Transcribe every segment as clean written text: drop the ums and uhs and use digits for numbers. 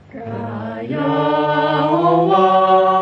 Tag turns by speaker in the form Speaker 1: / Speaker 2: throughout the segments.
Speaker 1: พระยาโฮวา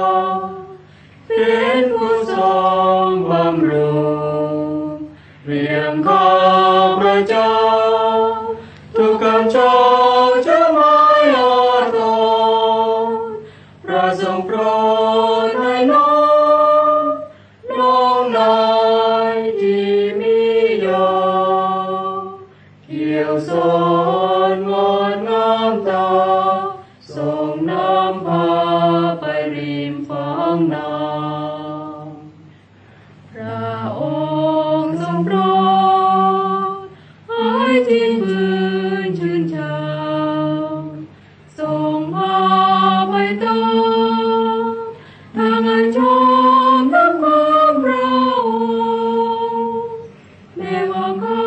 Speaker 1: เป็นผู้ทรงบำรุงเรียงข้าพระเจ้าทุกคำชอบจะไม่อาทรพระทรงโปรดให้น้องน้องนายที่มียอเขียวสดงดงามตาส่งน้ำพาไปริมฝั่งน้ำพระองค์ทรงโปรดให้ที่พื้นชื่นชมทรงพาไปต่อทางอันชมน้ำของพระองค์แม้ว่าข้า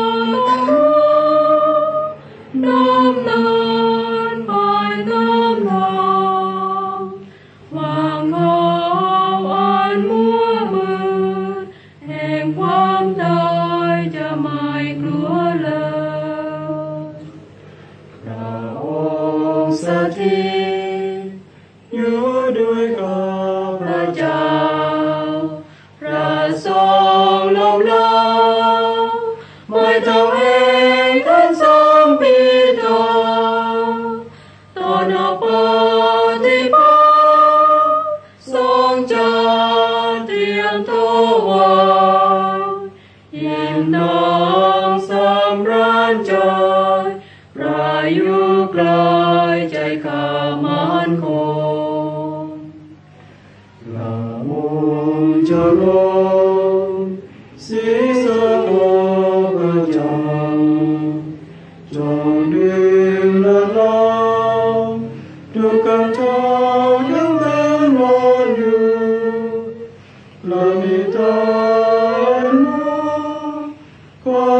Speaker 1: น้ำนานไปน้ำทางวางเขาอันมัวมืดแห่งความตายจะไม่กลัวเลยพระองค์สถิตอยู่ด้วยข้าพระเจ้าพระทรงลมเล้าไม่ต้องให้ท่านทรงปิดตาต่อหน้าปฏิภาณทรงจัดเตรียมถวายยิ้มน้องสำราญใจพระอยู่ไกลใจข้ามั่นคงพระองค์จะลงศีรษะของพระเจ้าจงดื่มและลองทุกคำทางยังเป็นนอนอยู่และมีตาหนูความ